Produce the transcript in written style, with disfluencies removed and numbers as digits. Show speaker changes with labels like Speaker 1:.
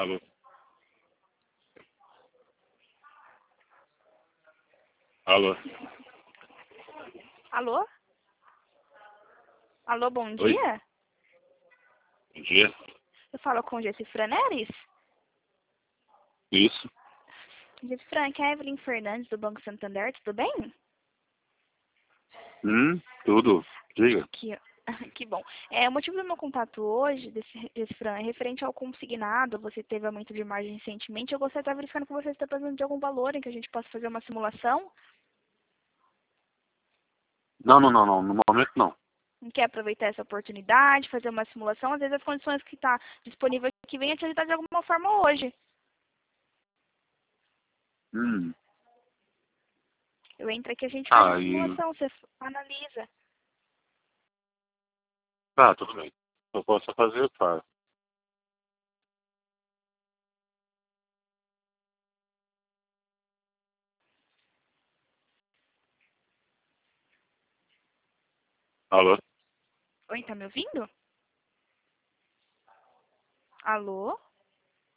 Speaker 1: Alô? Alô?
Speaker 2: Alô? Alô, bom
Speaker 1: Oi?
Speaker 2: dia?
Speaker 1: Bom dia?
Speaker 2: Eu falo com Gessifran Neres?
Speaker 1: Isso?
Speaker 2: Gessifran, aqui é a Evelyn Fernandes, do Banco Santander, tudo bem?
Speaker 1: Tudo. Diga.
Speaker 2: Que, que bom. O motivo do meu contato hoje, Gessifran, é referente ao consignado. Você teve aumento de margem recentemente. Eu gostaria de estar verificando com você se está precisando de algum valor em que a gente possa fazer uma simulação.
Speaker 1: Não. No momento não.
Speaker 2: Não quer aproveitar essa oportunidade, fazer uma simulação? Às vezes as condições que está disponível aqui venham te ajudar de alguma forma hoje.
Speaker 1: Hum.
Speaker 2: Eu entro aqui, a gente faz a
Speaker 1: E...
Speaker 2: simulação, você analisa.
Speaker 1: Tá, tudo bem. Eu posso fazer, tá. Alô?
Speaker 2: Oi, tá me ouvindo? Alô?